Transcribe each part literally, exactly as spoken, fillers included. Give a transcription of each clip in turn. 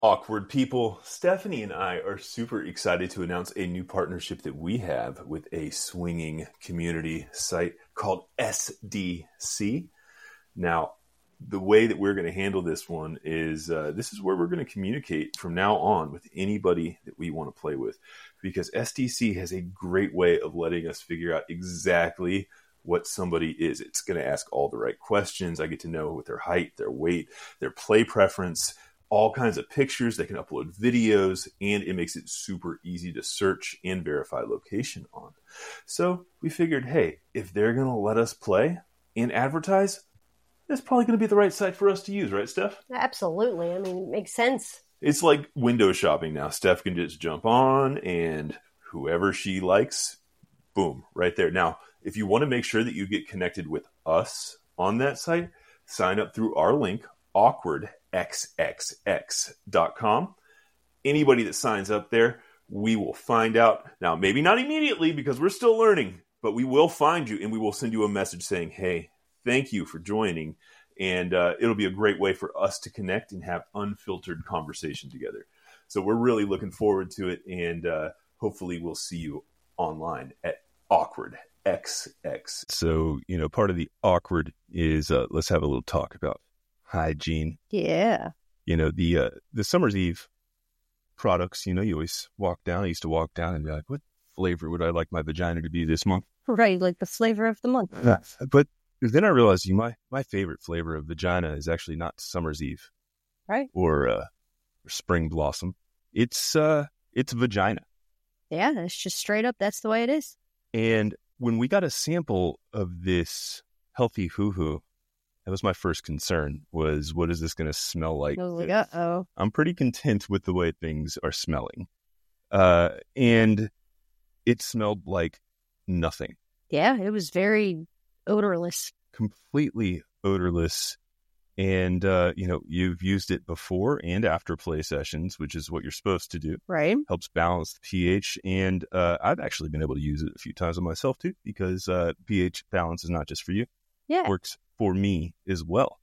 Awkward people, Stephanie and I are super excited to announce a new partnership that we have with a swinging community site called S D C. Now, the way that we're going to handle this one is uh, this is where we're going to communicate from now on with anybody that we want to play with, because S D C has a great way of letting us figure out exactly what somebody is. It's going to ask all the right questions. I get to know what their height, their weight, their play preference, all kinds of pictures. They can upload videos, and it makes it super easy to search and verify location on. So we figured, hey, if they're going to let us play and advertise, that's probably going to be the right site for us to use, right, Steph? Absolutely. I mean, it makes sense. It's like window shopping now. Steph can just jump on, and whoever she likes, boom, right there. Now, if you want to make sure that you get connected with us on that site, sign up through our link, awkward x x x dot com. Anybody that signs up there, we will find out. Now, maybe not immediately because we're still learning, but we will find you and we will send you a message saying, hey, thank you for joining. And uh, it'll be a great way for us to connect and have unfiltered conversation together. So we're really looking forward to it. And uh, hopefully we'll see you online at awkward x x. So, you know, part of the awkward is uh, let's have a little talk about hygiene. Yeah. You know, the uh, the Summer's Eve products, you know, you always walk down. I used to walk down and be like, what flavor would I like my vagina to be this month? Right, like the flavor of the month. Yeah. But then I realized you, my, my favorite flavor of vagina is actually not Summer's Eve. Right. Or, uh, or Spring Blossom. It's uh, it's vagina. Yeah, it's just straight up. That's the way it is. And when we got a sample of this Healthy Hoo Hoo, that was my first concern, was what is this going to smell like? I was like, uh-oh. I'm pretty content with the way things are smelling. Uh, and it smelled like nothing. Yeah, it was very odorless. Completely odorless. And, uh, you know, you've used it before and after play sessions, which is what you're supposed to do. Right. Helps balance the pH. And uh, I've actually been able to use it a few times on myself, too, because uh, pH balance is not just for you. Yeah. It works for me as well.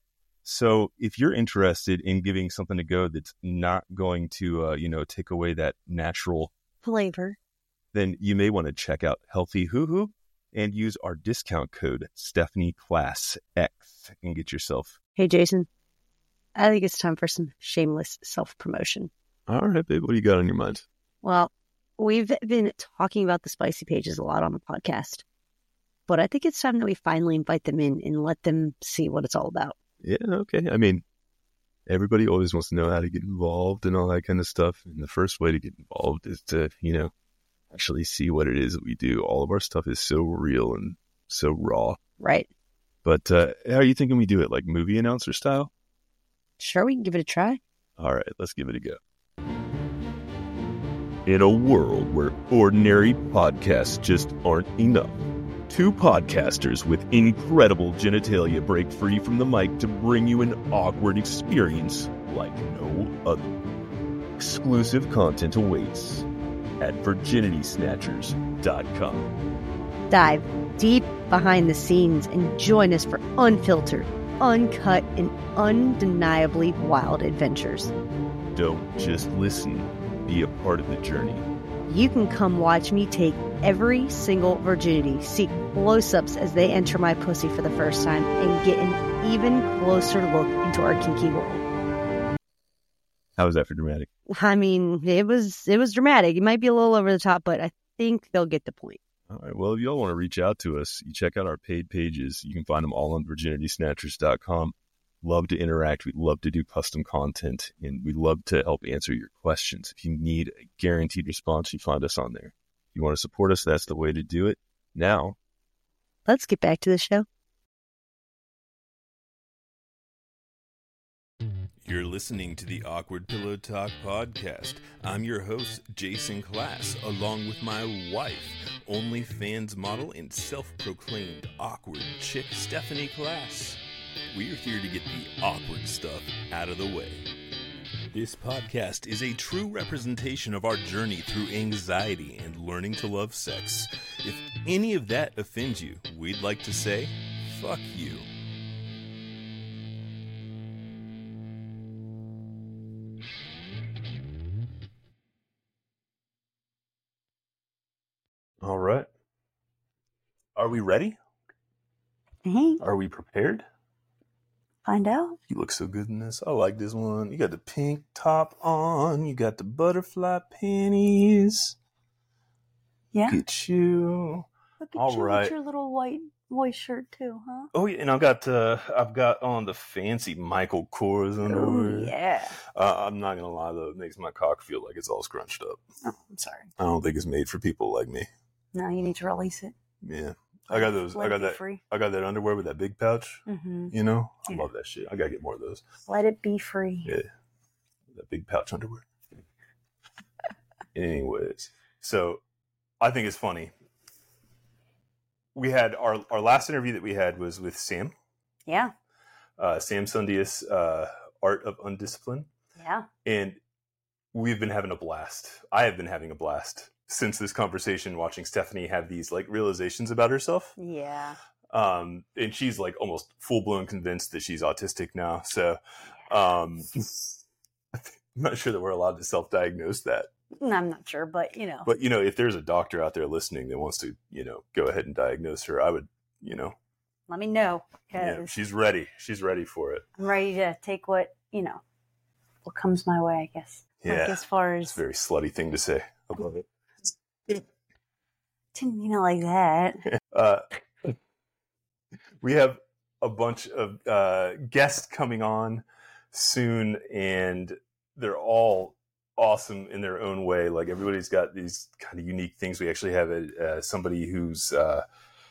So if you're interested in giving something a go that's not going to, uh, you know, take away that natural flavor, then you may want to check out Healthy Hoo Hoo and use our discount code Stephanie Class X and get yourself. Hey, Jason, I think it's time for some shameless self-promotion. All right, babe, what do you got on your mind? Well, we've been talking about the spicy pages a lot on the podcast, but I think it's time that we finally invite them in and let them see what it's all about. Yeah, okay. I mean, everybody always wants to know how to get involved and all that kind of stuff. And the first way to get involved is to, you know, actually see what it is that we do. All of our stuff is so real and so raw. Right. But uh, how are you thinking we do it? Like movie announcer style? Sure, we can give it a try. All right, let's give it a go. In a world where ordinary podcasts just aren't enough, two podcasters with incredible genitalia break free from the mic to bring you an awkward experience like no other. Exclusive content awaits at virginity snatchers dot com. Dive deep behind the scenes and join us for unfiltered, uncut, and undeniably wild adventures. Don't just listen, be a part of the journey. You can come watch me take every single virginity, see close-ups as they enter my pussy for the first time, and get an even closer look into our kinky world. How was that for dramatic? I mean, it was it was dramatic. It might be a little over the top, but I think they'll get the point. All right. Well, if y'all want to reach out to us, you check out our paid pages. You can find them all on virginity snatchers dot com. Love to interact. We'd love to do custom content, and we'd love to help answer your questions. If you need a guaranteed response, you find us on there. If you want to support us, that's the way to do it. Now, let's get back to the show. You're listening to the Awkward Pillow Talk podcast. I'm your host, Jason Class, along with my wife, OnlyFans model and self-proclaimed awkward chick, Stephanie Class. We're here to get the awkward stuff out of the way. This podcast is a true representation of our journey through anxiety and learning to love sex. If any of that offends you, we'd like to say, fuck you. All right. Are we ready? Hey, Are we prepared? find out. You look so good in this. I like this one. You got the pink top on. You got the butterfly panties. Yeah. Look at you. Look at All you right. with your little white white shirt too, huh? Oh yeah, and I've got uh, I've got on the fancy Michael Kors underwear. Oh yeah. Uh, I'm not gonna lie though, it makes my cock feel like it's all scrunched up. Oh, I'm sorry. I don't think it's made for people like me. No, you need to release it. Yeah, I got those. Let I got it be that. free. I got that underwear with that big pouch. Mm-hmm. You know, I Yeah. love that shit. I gotta get more of those. Let it be free. Yeah, that big pouch underwear. Anyways, so I think it's funny. We had our our last interview that we had was with Sam. Yeah. Uh, Sam Sundius, uh, Art of Undiscipline. Yeah. And we've been having a blast. I have been having a blast since this conversation, watching Stephanie have these like realizations about herself. Yeah. Um, and she's like almost full blown convinced that she's autistic now. So um, I'm not sure that we're allowed to self diagnose that. I'm not sure, but you know. But, you know, if there's a doctor out there listening that wants to, you know, go ahead and diagnose her, I would, you know. Let me know. Yeah, she's ready. She's ready for it. I'm ready to take what, you know, what comes my way, I guess. Yeah. Like as far as. It's a very slutty thing to say. I love it. Didn't mean it like that. Uh, we have a bunch of uh, guests coming on soon, and they're all awesome in their own way. Like everybody's got these kind of unique things. We actually have a, uh, somebody who's uh,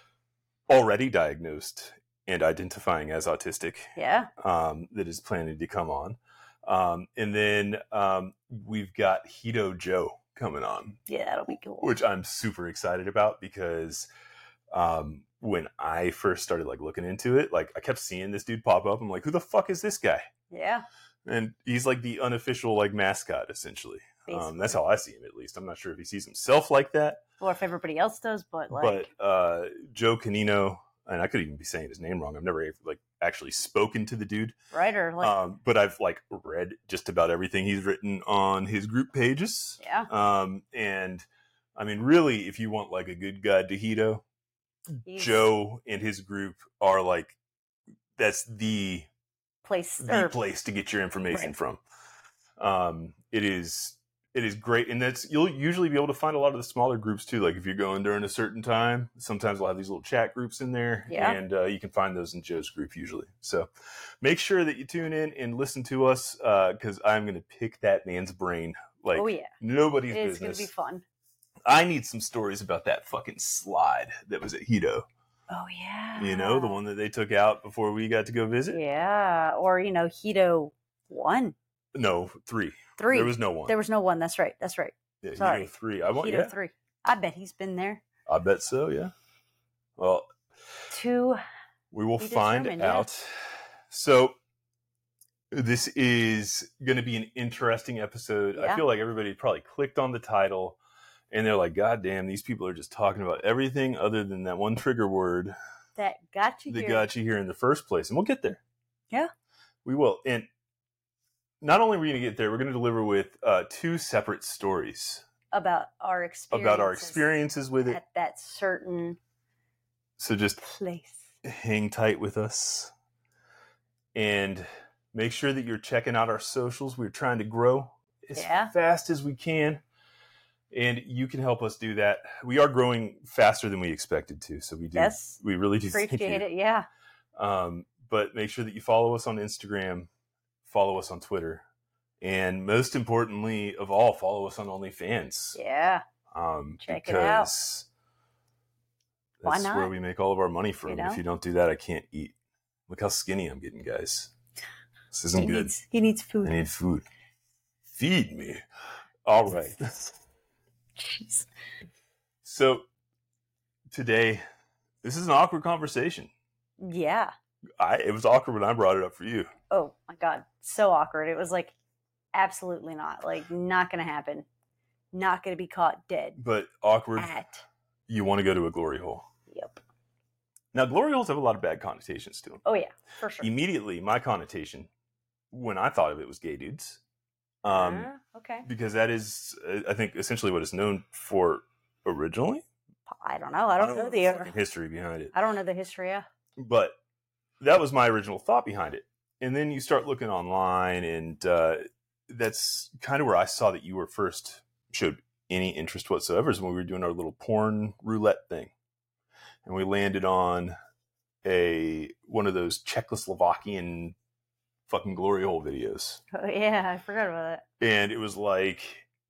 already diagnosed and identifying as autistic. Yeah. Um, that is planning to come on. Um, and then um, we've got Hito Joe coming on. Yeah, that'll be cool. Which I'm super excited about because um, when I first started like looking into it, like I kept seeing this dude pop up. I'm like, who the fuck is this guy? Yeah. And he's like the unofficial like mascot, essentially. Um, Basically. that's how I see him, at least. I'm not sure if he sees himself like that. Or if everybody else does, but like. But uh, Joe Canino, and I could even be saying his name wrong. I've never like actually spoken to the dude. Right, or like. Um, but I've like read just about everything he's written on his group pages. Yeah. Um, and I mean, really, if you want like a good guide to Hito, he's Joe and his group are like, that's the place. the Or, place to get your information Right. from. Um, it is it is great, and that's you'll usually be able to find a lot of the smaller groups too. Like if you're going during a certain time, sometimes we'll have these little chat groups in there, Yeah. and uh, you can find those in Joe's group usually. So make sure that you tune in and listen to us because I'm going to pick that man's brain like oh, yeah. nobody's It is going business. to be fun. I need some stories about that fucking slide that was at Hito. Oh, yeah. You know, the one that they took out before we got to go visit. Yeah. Or, you know, Hito one. No, three. Three. There was no one. There was no one. That's right. That's right. Yeah, Sorry. Hito three. I want. Hito Yeah, three. I bet he's been there. I bet so. Yeah. Well, Two. we will Be find determined, yeah. out. So this is going to be an interesting episode. I Yeah. feel like everybody probably clicked on the title and they're like, God damn, these people are just talking about everything other than that one trigger word That got you that here. got you here in the first place. And we'll get there. Yeah. We will. And not only are we going to get there, we're going to deliver with uh, two separate stories About our experience. about our experiences with it. At that certain So just place. hang tight with us and make sure that you're checking out our socials. We're trying to grow as Yeah. fast as we can, and you can help us do that. We are growing faster than we expected to, so we do. Yes. We really do. thank Appreciate you. it. Yeah. Um, but make sure that you follow us on Instagram, follow us on Twitter, and most importantly of all, follow us on OnlyFans. Yeah. Um, Check it out. because Why that's not? where we make all of our money from. You know? If you don't do that, I can't eat. Look how skinny I'm getting, guys. This isn't He good. needs, he needs food. I need food. Feed me. All right. Jeez. So today, this is an awkward conversation. Yeah. I it was awkward when I brought it up for you. Oh my God. So awkward. It was like, absolutely not. Like, not going to happen. Not going to be caught dead. But awkward, At. you want to go to a glory hole. Yep. Now, glory holes have a lot of bad connotations to them. Oh, yeah. For sure. Immediately, my connotation, when I thought of it, was gay dudes. Um, Uh, okay. because that is, uh, I think, essentially what it's known for originally. I don't know. I don't, I don't know, know the the fucking history behind it. I don't know the history. Yeah. But that was my original thought behind it. And then you start looking online, and uh, that's kind of where I saw that you were first showed any interest whatsoever, is when we were doing our little porn roulette thing. And we landed on a one of those Czechoslovakian fucking glory hole videos. Oh, yeah, I forgot about that. And it was like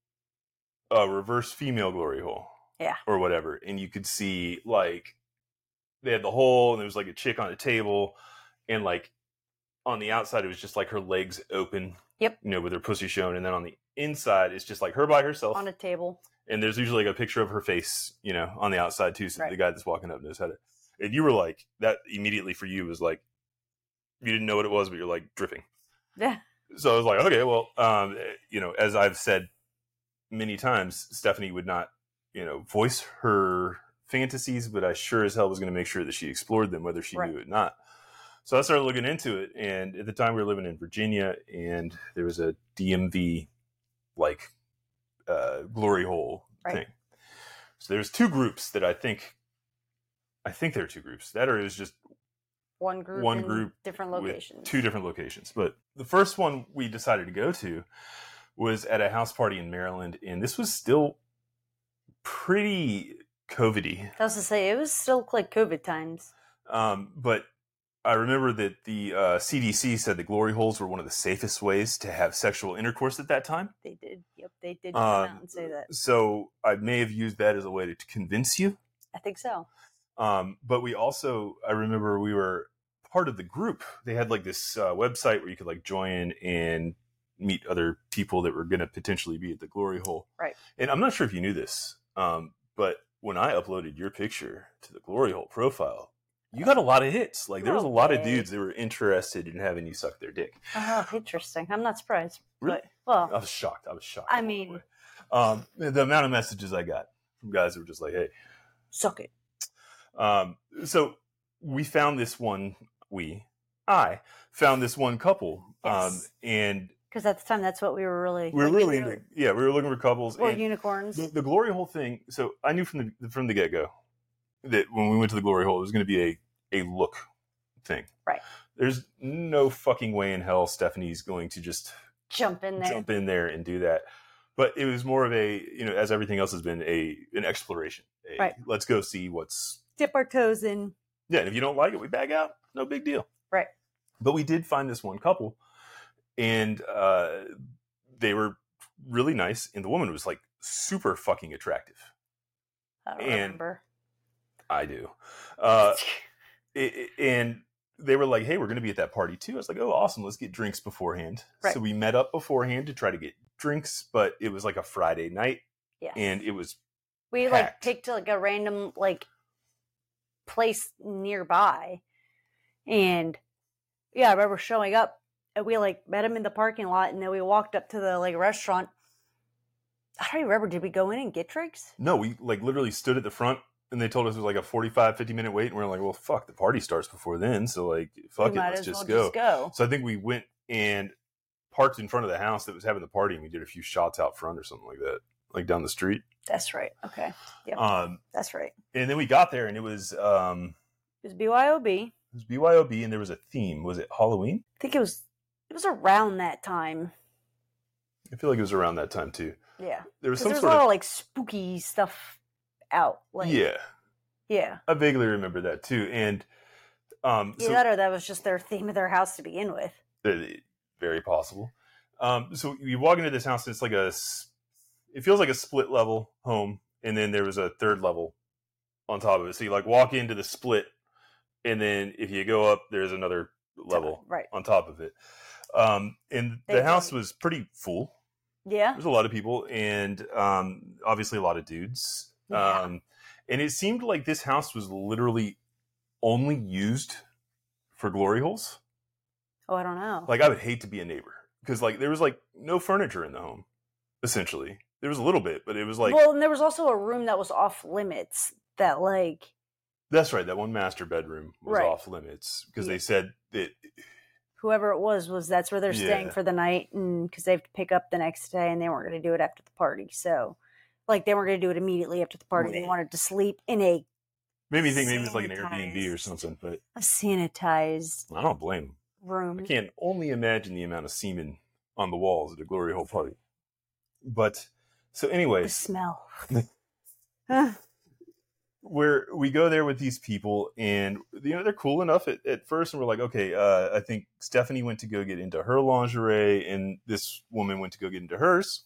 a reverse female glory hole. Yeah. Or whatever. And you could see, like, they had the hole, and there was like a chick on a table, and like on the outside it was just like her legs open. Yep. You know, with her pussy shown, and then on the inside it's just like her by herself on a table. And there's usually like a picture of her face, you know, on the outside too, so right. the guy that's walking up knows how to. And you were like, that immediately for you was like, you didn't know what it was, but you're like dripping. Yeah. So I was like, okay, well, um, you know, as I've said many times, Stephanie would not, you know, voice her fantasies, but I sure as hell was going to make sure that she explored them, whether she right. knew it or not. So I started looking into it, and at the time we were living in Virginia, and there was a D M V like uh, glory hole right. thing. So there's two groups that I think, I think there are two groups. That or it was just one group, one in group, different locations, two different locations. But the first one we decided to go to was at a house party in Maryland, and this was still pretty COVID-y. I was to say, it was still like COVID times. Um, but I remember that the uh, C D C said that glory holes were one of the safest ways to have sexual intercourse at that time. They did. Yep, they did come um, out and say that. So I may have used that as a way to, to convince you. I think so. Um, but we also, I remember we were part of the group. They had like this uh, website where you could like join and meet other people that were going to potentially be at the glory hole. Right. And I'm not sure if you knew this, um, but when I uploaded your picture to the glory hole profile, you got a lot of hits. Like there was a lot of dudes that were interested in having you suck their dick. Oh, interesting. I'm not surprised. Really? But, well, I was shocked. I was shocked. I mean, um, the amount of messages I got from guys that were just like, "Hey, suck it." Um, so we found this one. We, I found this one couple, yes. um, and because at the time that's what we were really we were really into. Yeah, we were looking for couples or and unicorns. The, the glory hole thing. So I knew from the from the get go that when we went to the glory hole, it was going to be a a look thing. Right. There's no fucking way in hell Stephanie's going to just jump in there, jump in there and do that. But it was more of a, you know, as everything else has been, a an exploration. A, right. Let's go see what's. Dip our toes in. Yeah, and if you don't like it, we back out. No big deal. Right. But we did find this one couple, and uh, they were really nice, and the woman was like super fucking attractive. I don't and remember. I do. Uh, it, and they were like, hey, we're going to be at that party too. I was like, oh, awesome. Let's get drinks beforehand. Right. So we met up beforehand to try to get drinks, but it was like a Friday night. Yeah. And it was We packed. like picked like a random like place nearby. And yeah, I remember showing up and we like met him in the parking lot, and then we walked up to the like restaurant. I don't even remember. Did we go in and get drinks? No, we like literally stood at the front, and they told us it was like a forty-five, fifty minute wait. And we we're like, well, fuck, the party starts before then. So like, fuck we it, might let's as just, well go. just go. So I think we went and parked in front of the house that was having the party, and we did a few shots out front or something like that, like down the street. That's right. Okay. Yep. Um, That's right. and then we got there, and it was um, It was B Y O B. it was B Y O B, and there was a theme. Was it Halloween? I think it was. It was around that time. I feel like it was around that time too. Yeah. There was some There's sort a lot of of like spooky stuff out. Like, yeah, yeah. I vaguely remember that too, and um, Either so, that or that was just their theme of their house to begin with. Very possible. Um, so you walk into this house, and it's like a, it feels like a split level home, and then there was a third level on top of it. So you like walk into the split, and then if you go up, there's another level right on top of it. Um, and They the house don't- was pretty full. Yeah. There's a lot of people, and um, obviously a lot of dudes. Yeah. Um, and it seemed like this house was literally only used for glory holes. Oh, I don't know. Like, I would hate to be a neighbor, because like there was like no furniture in the home. Essentially, there was a little bit, but it was like, well, and there was also a room that was off limits. That like that's right. That one master bedroom was Right. off limits because Yeah. they said that. whoever it was was that's where they're staying Yeah. for the night, and because they have to pick up the next day, and they weren't going to do it after the party. So, Like, they weren't going to do it immediately after the party. They wanted to sleep in a Made me think maybe it's like an sanitized- Airbnb or something, but a sanitized I don't blame them. room. I can't only imagine the amount of semen on the walls at a glory hole party. But so, The anyways, smell. where we go there with these people, and you know they're cool enough at, at first, and we're like, okay, uh, I think Stephanie went to go get into her lingerie, and this woman went to go get into hers.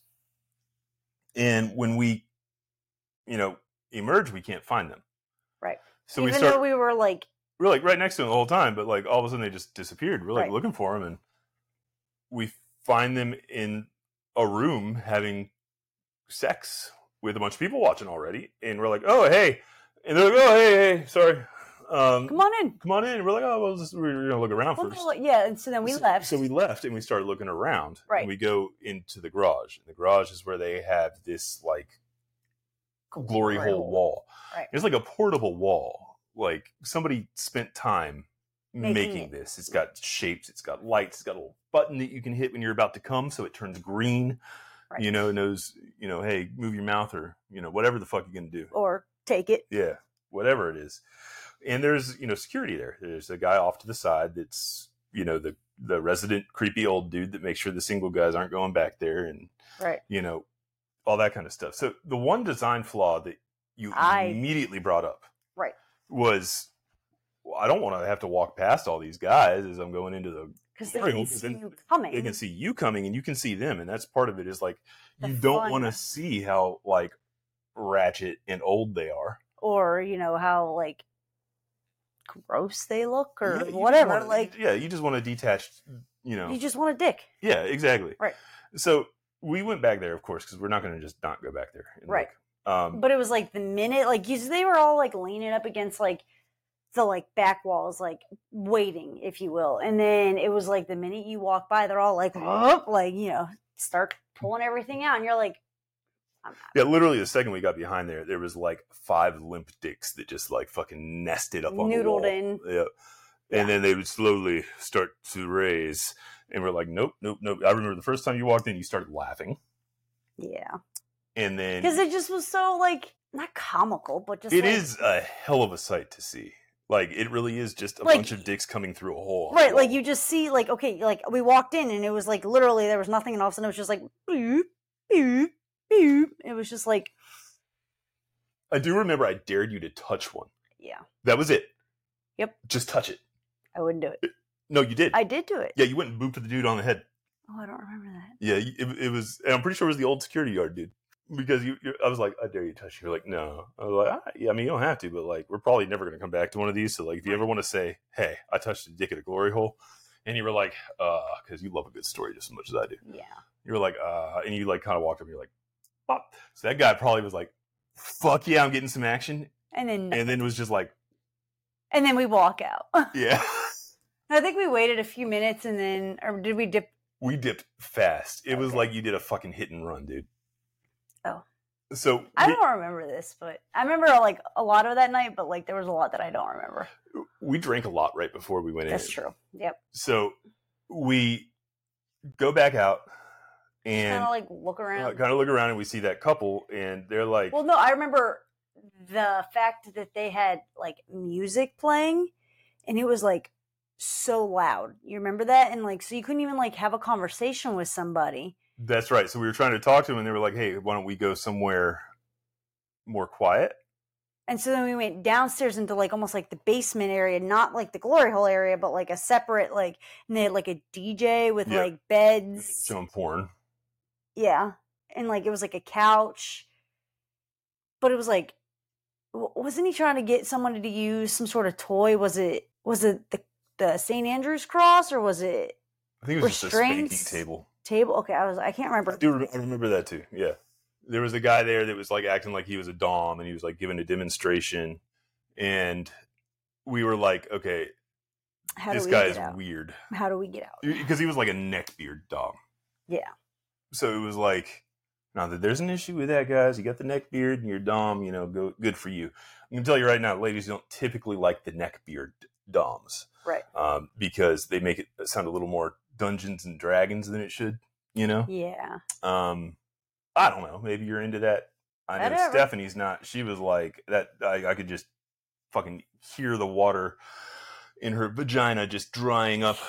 And when we, you know, emerge, we can't find them. Right. So Even we start. though we were like, We're like right next to them the whole time, but like all of a sudden they just disappeared. We're like Right. looking for them, and we find them in a room having sex with a bunch of people watching already. And we're like, oh, hey. And they're like, oh, hey, hey, sorry. Um, come on in. Come on in. And we're like, oh, well, just, we're going to look around Well, first. no, yeah, and so then we so, left. So we left and we started looking around. Right. And we go into the garage. And the garage is where they have this like glory hole wall. Right. It's like a portable wall. Like somebody spent time Making making, it. this. It's got shapes. It's got lights. It's got a little button that you can hit when you're about to come, so it turns green. Right. You know, it knows, you know, hey, move your mouth, or, you know, whatever the fuck you're going to do. Or take it. Yeah, whatever it is. And there's, you know, security there. There's a guy off to the side that's, you know, the, the resident creepy old dude that makes sure the single guys aren't going back there, and, Right. you know, all that kind of stuff. So the one design flaw that you I- immediately brought up Right. was, well, I don't want to have to walk past all these guys as I'm going into the Because they Right, can well, see then you coming. they can see you coming and you can see them, and that's part of it. Is like The you don't fun. want to see how like ratchet and old they are, Or, you know, how, like, gross they look or Yeah, you just whatever. wanna- like, yeah, you just want to detach, you know. you just want a dick. Yeah, exactly. Right. So we went back there, of course, because we're not going to just not go back there. and Right. look. Um, But it was like the minute, like, you, they were all like leaning up against like the like back walls, like waiting, if you will. And then it was like the minute you walk by, they're all like, "Whoop," like, you know, start pulling everything out. And you're like, I'm not. yeah, literally the second we got behind there, there was like five limp dicks that just like fucking nested up on the wall. Noodled in. Yeah. And then they would slowly start to raise. And we're like, nope, nope, nope. I remember the first time you walked in, you started laughing. Yeah. And then Because it just was so like, not comical, but just it like, is a hell of a sight to see. Like, it really is just a Like- bunch of dicks coming through a hole. right. Like you just see like, okay, like we walked in and it was like literally there was nothing, and all of a sudden it was just like, boop, boop, boop. It was just like, I do remember I dared you to touch one. yeah, That was it. Yep. Just touch it. I wouldn't do it. No, you did. I did do it. Yeah, you went and booped the dude on the head. Oh, I don't remember that. Yeah, it, it was. And I'm pretty sure it was the old security guard dude. Because you, you I was like, I dare you to touch. You're like, no. I was like, ah, yeah, I mean, you don't have to, but like, we're probably never going to come back to one of these. So like, if you ever want to say, hey, I touched a dick at a glory hole, and you were like, uh, because you love a good story just as much as I do. Yeah. You were like, uh, and you like kind of walked up, and you're like, pop. So that guy probably was like, fuck yeah, I'm getting some action, And then and then was just like, and then we walk out. yeah. I think we waited a few minutes and then, or did we dip? We dipped fast. It was Okay. like you did a fucking hit and run, dude. Oh. So I we, don't remember this, but I remember like a lot of that night, but like there was a lot that I don't remember. we drank a lot right before we went That's in. true. Yep. So we go back out and Kind of like look around. kind of look around, and we see that couple, and they're like, Well, no, I remember the fact that they had like music playing and it was like so loud. You remember that? And like, so you couldn't even like have a conversation with somebody. that's right. So we were trying to talk to them, and they were like, hey, why don't we go somewhere more quiet? And so then we went downstairs into like almost like the basement area, not like the glory hole area, but like a separate, like, and they had like a D J with Yeah. like beds. Showing porn. Yeah. And like, it was like a couch, but it was like, w- wasn't he trying to get someone to use some sort of toy? Was it, was it the, the Saint Andrew's cross, or was it I think it was just a spanking Restraints? table. table? Okay. I was, I can't remember. I do rem- I remember that too. Yeah. There was a guy there that was like acting like he was a dom, and he was like giving a demonstration, and we were like, okay, How this do we guy get is out? weird. How do we get out? Because he was like a neckbeard dom. Yeah. So it was like, now that there's an issue with that, guys, you got the neck beard and you're dom, you know, go good for you. I'm gonna tell you right now, ladies don't typically like the neck beard doms, Right. um, because they make it sound a little more Dungeons and Dragons than it should, you know. Yeah. Um, I don't know. Maybe you're into that. I know Whatever. Stephanie's not. She was like that. I, I could just fucking hear the water in her vagina just drying up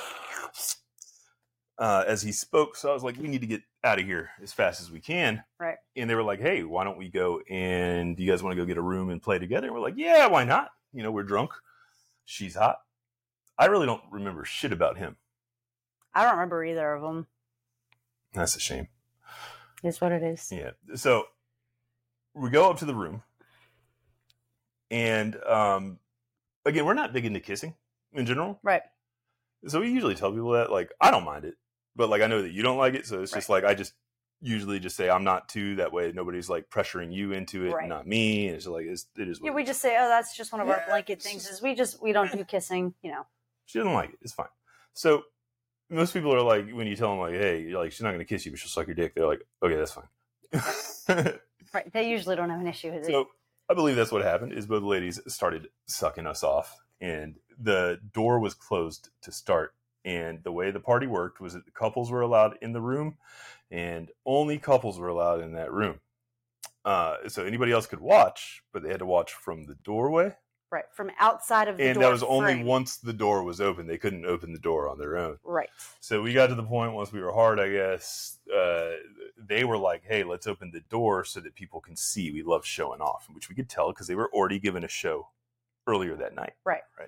uh, as he spoke. So I was like, we need to get out of here as fast as we can. Right. And they were like, hey, why don't we go and do you guys want to go get a room and play together? And we're like, yeah, why not? You know, we're drunk. She's hot. I really don't remember shit about him. I don't remember either of them. That's a shame. It's what it is. Yeah. So we go up to the room. And um, again, we're not big into kissing in general. Right. So we usually tell people that, like, I don't mind it. But, like, I know that you don't like it. So it's Right. just like, I just usually just say I'm not too. That way nobody's, like, pressuring you into it, Right. not me. And it's like, it's, it is what Yeah, it we is. just say, oh, that's just one of our Yeah, blanket it's things. just- Is we just we don't do kissing, you know. She doesn't like it. It's fine. So most people are like, when you tell them, like, hey, you're like, she's not going to kiss you, but she'll suck your dick. They're like, okay, that's fine. Right. They usually don't have an issue with it. So I believe that's what happened is both ladies started sucking us off and the door was closed to start. And the way the party worked was that the couples were allowed in the room and only couples were allowed in that room. Uh, so anybody else could watch, but they had to watch from the doorway. Right. From outside of the And door that was only frame. once the door was open. They couldn't open the door on their own. Right. So we got to the point once we were hard, I guess, uh, they were like, hey, let's open the door so that people can see. We love showing off, which we could tell because they were already given a show earlier that night. Right. Right.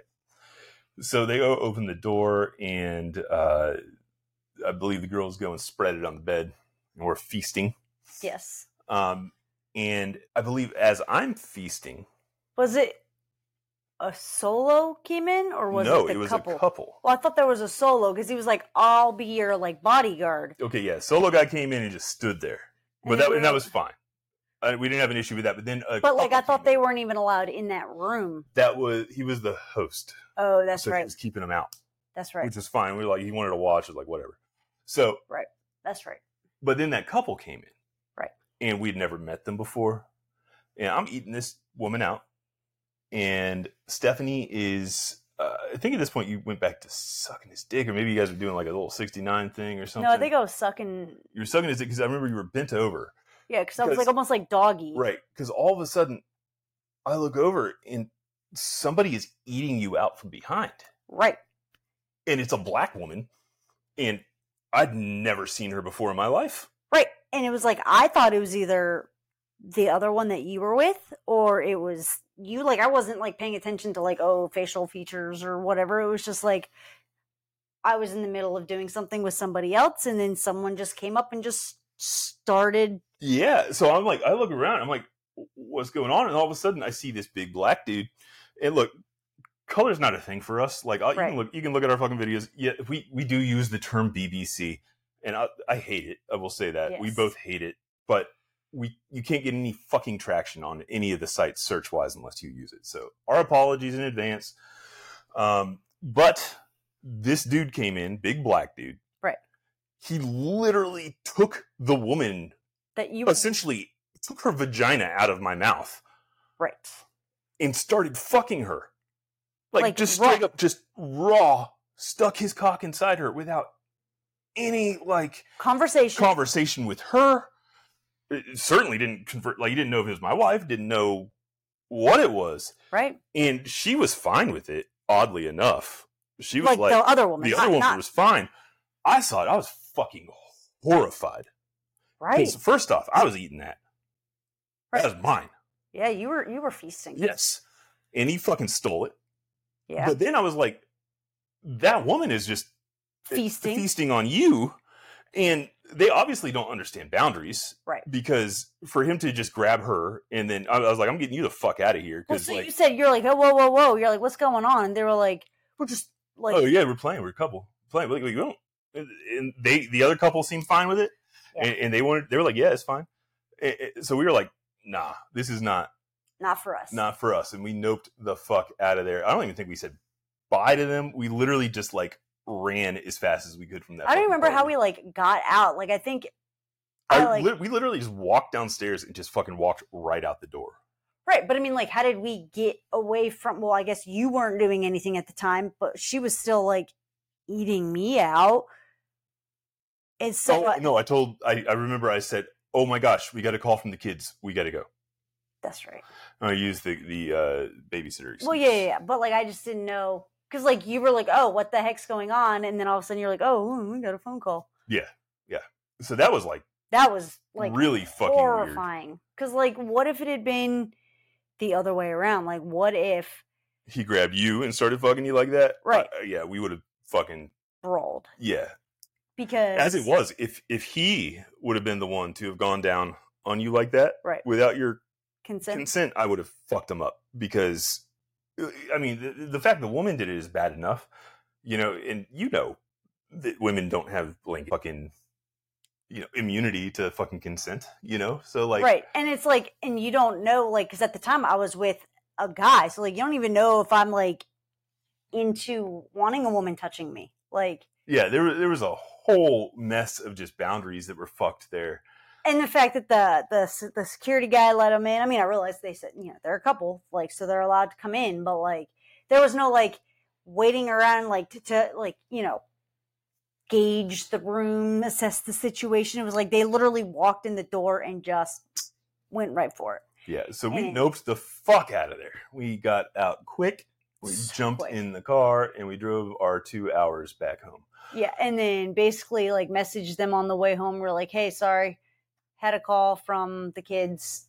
So they o- opened the door and uh, I believe the girls go and spread it on the bed and we're feasting. Yes. Um, and I believe as I'm feasting. Was it a solo came in or was no, it the it was couple? a couple. Well, I thought there was a solo because he was like, I'll be your like bodyguard. Okay, yeah. Solo guy came in and just stood there. But And that, they and that were- was fine. Uh, we didn't have an issue with that. But then, a But like, I couple thought came they in. weren't even allowed in that room. That was he was the host. Oh, that's so he right. was keeping them out, That's right. which is fine. We were like he wanted to watch it, like whatever. So, That's right. but then that couple came in, Right. And we'd never met them before, and I'm eating this woman out, and Stephanie is. Uh, I think at this point you went back to sucking his dick, or maybe you guys were doing like a little sixty-nine thing or something. No, I think I was sucking. you were sucking his dick because I remember you were bent over. Yeah, because I was Because- like almost like doggy. Right, because all of a sudden, I look over and somebody is eating you out from behind, Right. and it's a black woman, and I'd never seen her before in my life. Right. And it was like, I thought it was either the other one that you were with or it was you. Like, I wasn't like paying attention to like, oh, facial features or whatever. It was just like, I was in the middle of doing something with somebody else and then someone just came up and just started. Yeah, so I'm like, I look around, I'm like, what's going on? And all of a sudden, I see this big black dude, and look, color's not a thing for us. Like, I- you Right. can look, you can look at our fucking videos. Yeah, we we do use the term B B C, and I, I hate it. I will say that we Yes. both hate it, but we you can't get any fucking traction on any of the sites search wise unless you use it. So our apologies in advance. Um, but this dude came in, big black dude. Right. He literally took the woman, That you essentially took her vagina out of my mouth right. and started fucking her. Like, Like just raw. straight up, just raw, stuck his cock inside her without any, like, Conversation. conversation with her. It certainly didn't convert, like, he didn't know if it was my wife, didn't know what it was. right. And she was fine with it, oddly enough. She was Like, like, the other woman. the not, other woman not- was fine. I saw it, I was fucking horrified. right. Because first off, I was eating that. Right. That was mine. Yeah, you were you were feasting. Yes. And he fucking stole it. Yeah. But then I was like, that woman is just Feasting. feasting on you. And they obviously don't understand boundaries. Right. Because for him to just grab her and then I was like, I'm getting you the fuck out of here. Well, Because, so like, you said you're like, oh, whoa, whoa, whoa. You're like, what's going on? And they were like, we're just like, oh, yeah, we're playing. We're a couple. Playing. Like, we don't. And- And they, the other couple seemed fine with it. Yeah. And, and they wanted, they were like, yeah, it's fine. And- and so we were like, nah, this is not, not for us. not for us. And we noped the fuck out of there. I don't even think we said bye to them. We literally just like ran as fast as we could from that. I don't fucking remember how party. we like got out. Like, I think, I, I, like- lit- we literally just walked downstairs and just fucking walked right out the door. right. But I mean, like, how did we get away from, well, I guess you weren't doing anything at the time, but she was still like eating me out. And so, oh no! I told. I, I remember. I said, "Oh my gosh, we got a call from the kids. We got to go." That's right. I use the the uh, babysitter excuse. Well, yeah, yeah, yeah, but like I just didn't know because like you were like, oh, what the heck's going on, and then all of a sudden you're like, oh, we got a phone call. Yeah, yeah. So that was like that was like really fucking horrifying. Because like, what if it had been the other way around? Like, what if he grabbed you and started fucking you like that? Right. Uh, yeah, we would have fucking brawled. Yeah. Because as it was, if if he would have been the one to have gone down on you like that, right, without your consent, consent, I would have fucked him up. Because, I mean, the, the fact the woman did it is bad enough, you know, and you know that women don't have like fucking, you know, immunity to fucking consent, you know, so like, right, and it's like, and you don't know, like, because at the time I was with a guy, so like, you don't even know if I'm like into wanting a woman touching me, like, yeah, there there was a whole mess of just boundaries that were fucked there. And the fact that the, the the security guy let them in, I mean, I realized they said, you know, they're a couple, like, so they're allowed to come in, but, like, there was no, like, waiting around, like, to, to like, you know, gauge the room, assess the situation. It was like they literally walked in the door and just went right for it. Yeah, so we and, noped the fuck out of there. We got out quick, we so jumped quick. in the car, and we drove our two hours back home. Yeah, and then basically, like, messaged them on the way home. We're like, hey, sorry. Had a call from the kids,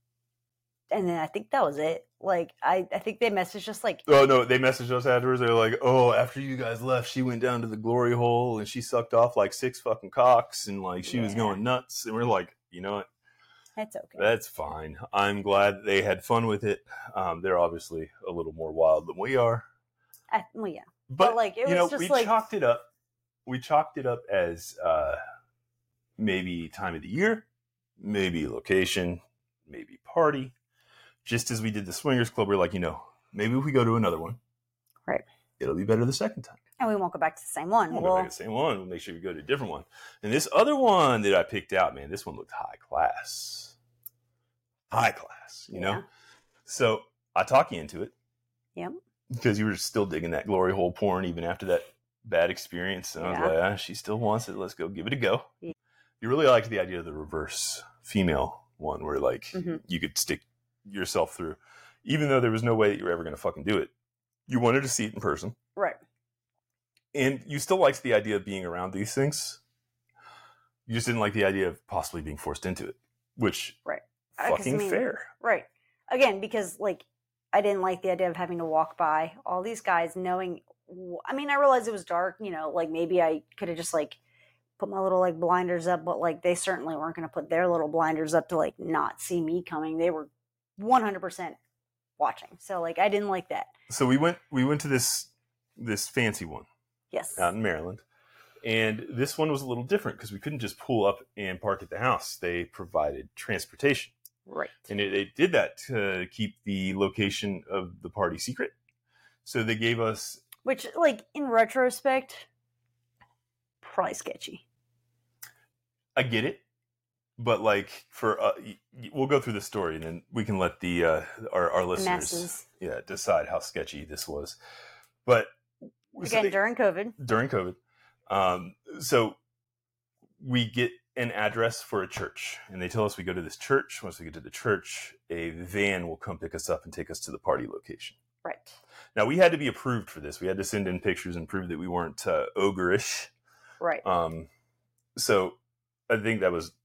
and then I think that was it. Like, I, I think they messaged us like, oh no, they messaged us afterwards. They're like, oh, after you guys left, she went down to the glory hole and she sucked off like six fucking cocks, and like she yeah. was going nuts. And we're like, you know what? That's okay. That's fine. I'm glad they had fun with it. Um, they're obviously a little more wild than we are. I, well, yeah, but, but like it was you know, just we like chalked it up. We chalked it up as uh, maybe time of the year. Maybe location, maybe party. Just as we did the Swingers Club, we're like, you know, maybe if we go to another one, right, it'll be better the second time. And we won't go back to the same one. We'll well, go back to the same one. We'll make sure we go to a different one. And this other one that I picked out, man, this one looked high class. High class, you yeah. know? So I talked you into it. Yep. Because you were still digging that glory hole porn even after that bad experience. And I was Yeah. like, ah, she still wants it. Let's go give it a go. Yeah. You really liked the idea of the reverse female one where like mm-hmm. you could stick yourself through, even though there was no way that you were ever going to fucking do it. You wanted to see it in person. Right. And you still liked the idea of being around these things. You just didn't like the idea of possibly being forced into it, which right. fucking I mean, fair. Right. Again, because like I didn't like the idea of having to walk by all these guys knowing, I mean, I realized it was dark, you know, like maybe I could have just like put my little like blinders up, but like they certainly weren't going to put their little blinders up to like not see me coming. They were one hundred percent watching. So like I didn't like that. So we went we went to this this fancy one. Yes. Out in Maryland. And this one was a little different because we couldn't just pull up and park at the house. They provided transportation. Right. And it, they did that to keep the location of the party secret. So they gave us, which like in retrospect, probably sketchy. I get it, but like for uh, we'll go through the story and then we can let the uh, our our listeners Masses. yeah decide how sketchy this was. But again, so they, during COVID, during COVID, um, so we get an address for a church, and they tell us we go to this church. Once we get to the church, a van will come pick us up and take us to the party location. Right. Now we had to be approved for this. We had to send in pictures and prove that we weren't uh, ogre-ish. Right. Um, so. I think that was,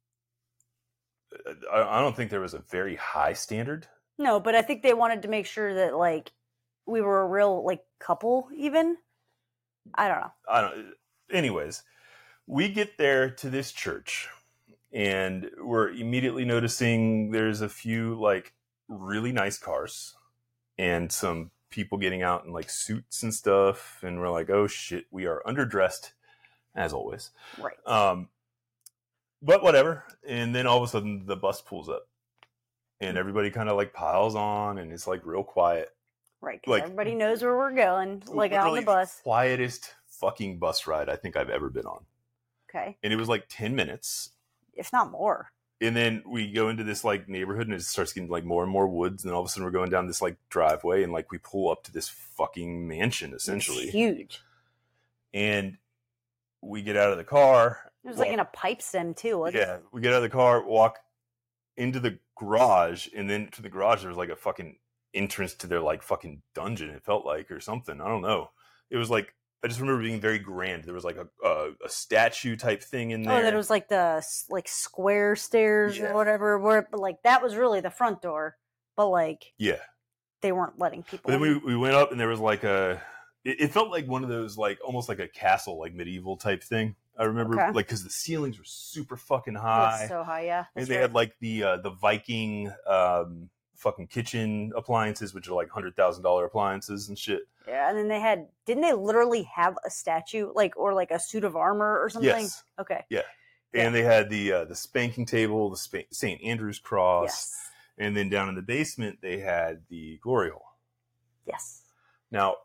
I don't think there was a very high standard. No, but I think they wanted to make sure that, like, we were a real, like, couple, even. I don't know. I don't, anyways, we get there to this church, and we're immediately noticing there's a few, like, really nice cars, and some people getting out in, like, suits and stuff, and we're like, oh, shit, we are underdressed, as always. Right. Um, But whatever. And then all of a sudden the bus pulls up and everybody kind of like piles on and it's like real quiet. Right. Like everybody knows where we're going. Like out on the bus. Quietest fucking bus ride I think I've ever been on. Okay. And it was like ten minutes. If not more. And then we go into this like neighborhood and it starts getting like more and more woods. And then all of a sudden we're going down this like driveway and like we pull up to this fucking mansion essentially. It's huge. And we get out of the car. It was walk, like in a pipe stem too, wasn't yeah, we get out of the car, walk into the garage, and then to the garage there was like a fucking entrance to their like fucking dungeon. It felt like or something. I don't know. It was like I just remember being very grand. There was like a a, a statue type thing in there. Oh, that was like the like square stairs Yeah. or whatever. Where but like that was really the front door, but like yeah. they weren't letting people. But then in. we we went up, and there was like a. It, it felt like one of those like almost like a castle, like medieval type thing. I remember Okay. like because the ceilings were super fucking It high. was so high, yeah. And That's they right. had like the uh, the Viking um, fucking kitchen appliances, which are like hundred thousand dollar appliances and shit. Yeah, and then they had didn't they literally have a statue like or like a suit of armor or something? Yes, Okay. Yeah. Yeah. And they had the uh, the spanking table, the Sp- Saint Andrew's cross, Yes. and then down in the basement they had the glory hole. Yes. Now,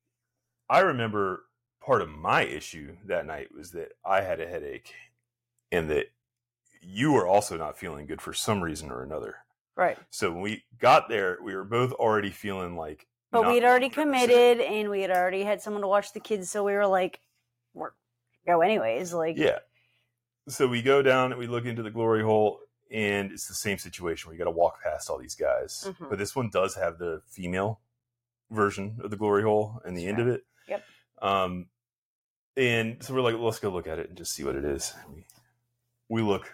I remember part of my issue that night was that I had a headache, and that you were also not feeling good for some reason or another. Right. So when we got there, we were both already feeling like. But not we had already one hundred percent. committed and we had already had someone to watch the kids, so we were like, we're go anyways. Like Yeah. So we go down and we look into the glory hole, and it's the same situation where you got to walk past all these guys. Mhm. But this one does have the female version of the glory hole and the That's end right. of it. Yep. Um, and so we're like, let's go look at it and just see what it is. We, we look,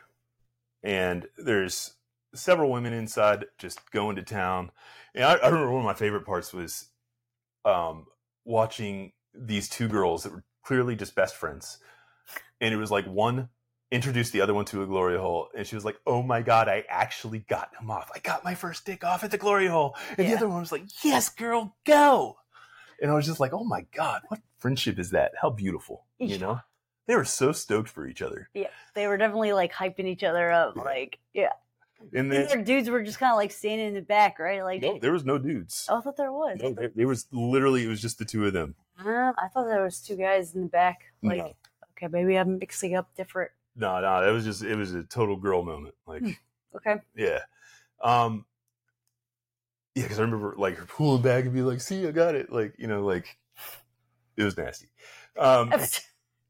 and there's several women inside just going to town. And I, I remember one of my favorite parts was um, watching these two girls that were clearly just best friends. And it was like one introduced the other one to a glory hole, and she was like, oh my God, I actually got him off. I got my first dick off at the glory hole. And the Yeah. other one was like, yes, girl, go. And I was just like, oh my God, what friendship is that? How beautiful, you Yeah. know? They were so stoked for each other. Yeah, they were definitely like hyping each other up. Yeah. Like, yeah. And And then, their dudes were just kind of like standing in the back, right? Like, no, there was no dudes. oh, I thought there was. No, there, there was literally, it was just the two of them. Uh, I thought there was two guys in the back. Like, No. okay, maybe I'm mixing up different. No, no, that was just, it was a total girl moment. Like, Hmm. Okay. yeah. Um, yeah, because I remember like her pulling back and be like, see, I got it. Like, you know, like, it was nasty. Um, It was,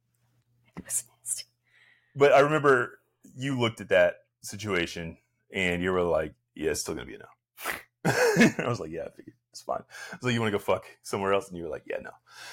it was nasty. but I remember you looked at that situation and you were like, yeah, it's still going to be a no. I was like, yeah, I figured. It's fine. I was like, you want to go fuck somewhere else? And you were like, yeah, no.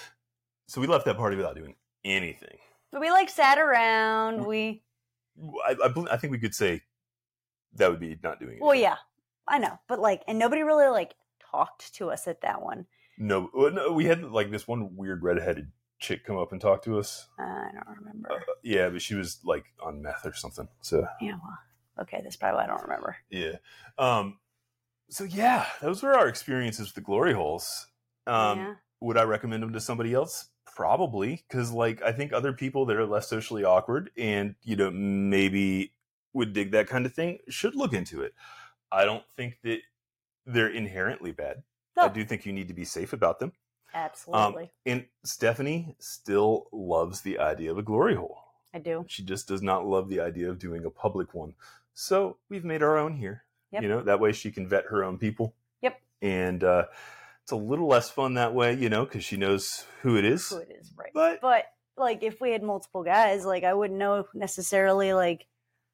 So we left that party without doing anything. But we like sat around. We, I, I, bel- I think we could say that would be not doing it. well, yeah, I know. But like, and nobody really like talked to us at that one. No, well, no, we had like this one weird redheaded chick come up and talk to us. I don't remember. Uh, yeah, but she was like on meth or something. So yeah, well, okay, that's probably why I don't remember. yeah. Um, so yeah, those were our experiences with the glory holes. Um, yeah. Would I recommend them to somebody else? Probably, because like I think other people that are less socially awkward and you know maybe would dig that kind of thing should look into it. I don't think that they're inherently bad. No, I do think you need to be safe about them. absolutely. And Stephanie still loves the idea of a glory hole. I do. She just does not love the idea of doing a public one. So we've made our own here. Yep. You know, that way she can vet her own people. Yep. And uh, it's a little less fun that way, you know, because she knows who it is. Who it is, right? But But like, if we had multiple guys, like I wouldn't know necessarily like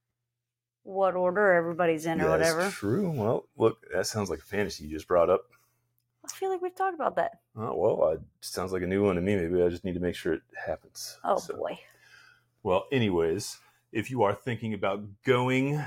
what order everybody's in or yeah, whatever. that's true. Well, look, that sounds like a fantasy you just brought up. I feel like we've talked about that. Oh, well, it sounds like a new one to me. Maybe I just need to make sure it happens. Oh So- boy. Well, anyways, if you are thinking about going,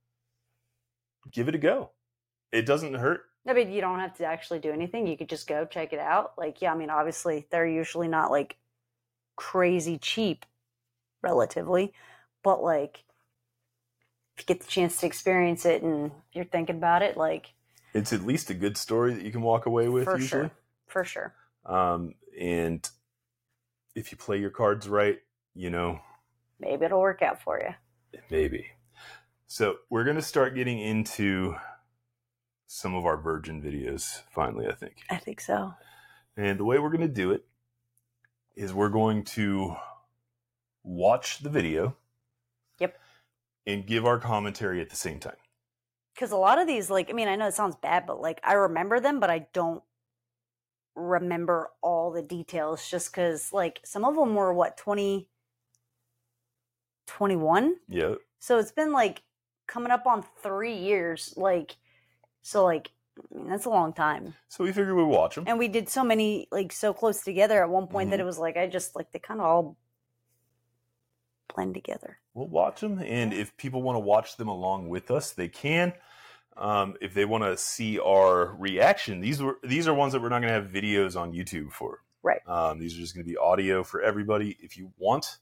give it a go. It doesn't hurt. I mean, you don't have to actually do anything. You could just go check it out. Like, yeah, I mean, obviously they're usually not like crazy cheap relatively, but like if you get the chance to experience it and you're thinking about it, like It's at least a good story that you can walk away with for usually. sure, for sure. Um, and if you play your cards right, you know, Maybe it'll work out for you. maybe. So we're going to start getting into some of our virgin videos finally, I think. I think so. And the way we're going to do it is we're going to watch the video. Yep. And give our commentary at the same time. Because a lot of these, like, I mean, I know it sounds bad, but like I remember them, but I don't remember all the details just because like some of them were what, twenty twenty-one? Yeah. So it's been like coming up on three years. Like, so like, I mean, that's a long time. So we figured we'd watch them. And we did so many, like, so close together at one point mm-hmm. that it was like, I just, like, they kind of all blend together. We'll watch them. And if people want to watch them along with us, they can. Um, if they want to see our reaction, these were these are ones that we're not going to have videos on YouTube for. Right. Um, these are just going to be audio for everybody. If you want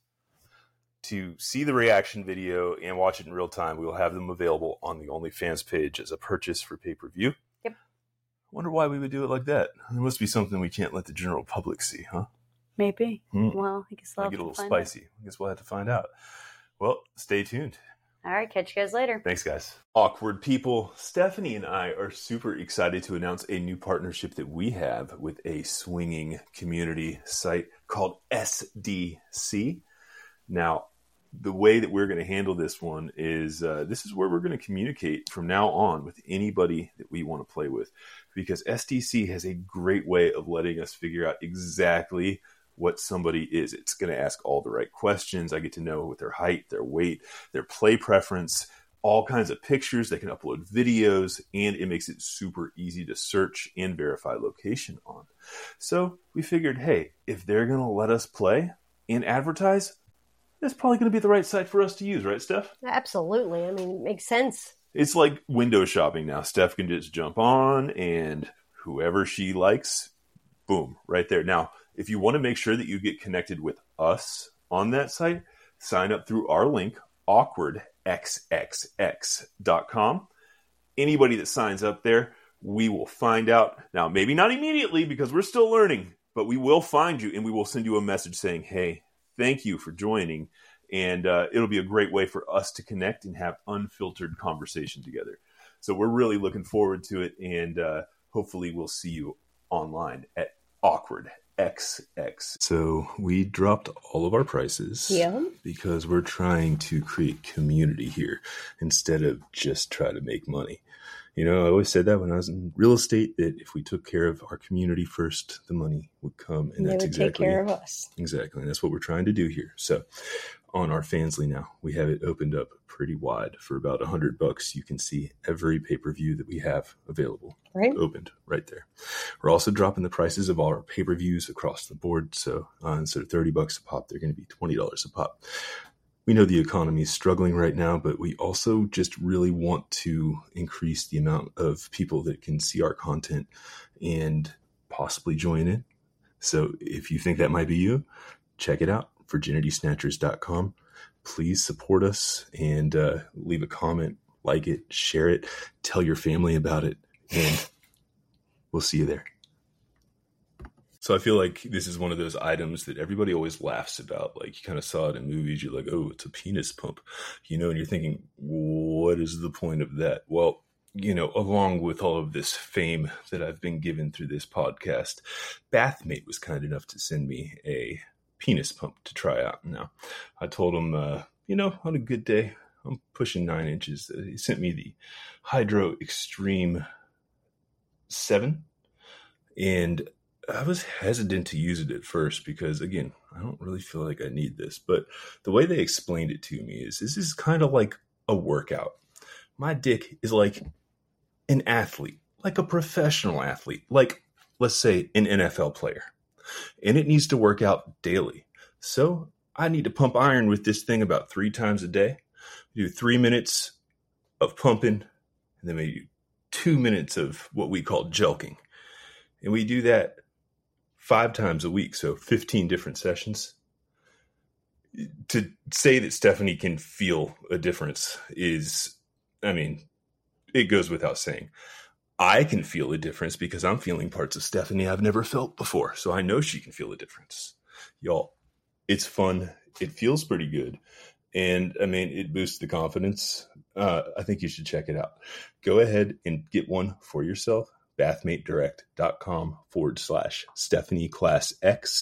to see the reaction video and watch it in real time, we will have them available on the OnlyFans page as a purchase for pay-per-view. Yep. I wonder why we would do it like that. There must be something we can't let the general public see, huh? Maybe. Hmm. Well, I guess I'll get a little spicy. Out. I guess we'll have to find out. Well, stay tuned. All right, catch you guys later. Thanks, guys. Awkward people, Stephanie and I are super excited to announce a new partnership that we have with a swinging community site called S D C. Now, the way that we're going to handle this one is uh, this is where we're going to communicate from now on with anybody that we want to play with, because S D C has a great way of letting us figure out exactly what somebody is. It's going to ask all the right questions. I get to know what their height, their weight, their play preference, all kinds of pictures. They can upload videos, and it makes it super easy to search and verify location on. So we figured, hey, if they're going to let us play and advertise, that's probably going to be the right site for us to use, right, Steph? Absolutely. I mean, it makes sense. It's like window shopping now. Steph can just jump on, and whoever she likes, boom, right there. Now, if you want to make sure that you get connected with us on that site, sign up through our link, awkward x x x dot com. Anybody that signs up there, we will find out. Now, maybe not immediately because we're still learning, but we will find you and we will send you a message saying, hey, thank you for joining. And uh, it'll be a great way for us to connect and have unfiltered conversation together. So we're really looking forward to it. And uh, hopefully we'll see you online at awkward X X. So we dropped all of our prices yeah. because we're trying to create community here instead of just try to make money. You know, I always said that when I was in real estate, that if we took care of our community first, the money would come. And they that's would exactly, take care of us. Exactly. And that's what we're trying to do here. So on our Fansly now, we have it opened up pretty wide for about a hundred bucks. You can see every pay-per-view that we have available, right, opened right there. We're also dropping the prices of all our pay-per-views across the board. So uh, instead of thirty bucks a pop, they're going to be twenty dollars a pop. We know the economy is struggling right now, but we also just really want to increase the amount of people that can see our content and possibly join in. So if you think that might be you, check it out, virginity snatchers dot com. Please support us and uh, leave a comment, like it, share it, tell your family about it, and we'll see you there. So I feel like this is one of those items that everybody always laughs about. Like, you kind of saw it in movies. You're like, oh, it's a penis pump, you know, and you're thinking, what is the point of that? Well, you know, along with all of this fame that I've been given through this podcast, Bathmate was kind enough to send me a penis pump to try out. Now, I told him, uh, you know, on a good day, I'm pushing nine inches. Uh, he sent me the Hydro Extreme seven, and I was hesitant to use it at first because, again, I don't really feel like I need this. But the way they explained it to me is this is kind of like a workout. My dick is like an athlete, like a professional athlete, like, let's say, an N F L player. And it needs to work out daily. So I need to pump iron with this thing about three times a day. Do three minutes of pumping, and then maybe two minutes of what we call jelking. And we do that five times a week, so fifteen different sessions. To say that Stephanie can feel a difference is, I mean, it goes without saying. I can feel a difference because I'm feeling parts of Stephanie I've never felt before, so I know she can feel a difference. Y'all, it's fun. It feels pretty good. And, I mean, it boosts the confidence. Uh, I think you should check it out. Go ahead and get one for yourself. bathmate direct dot com forward slash Stephanie Class X.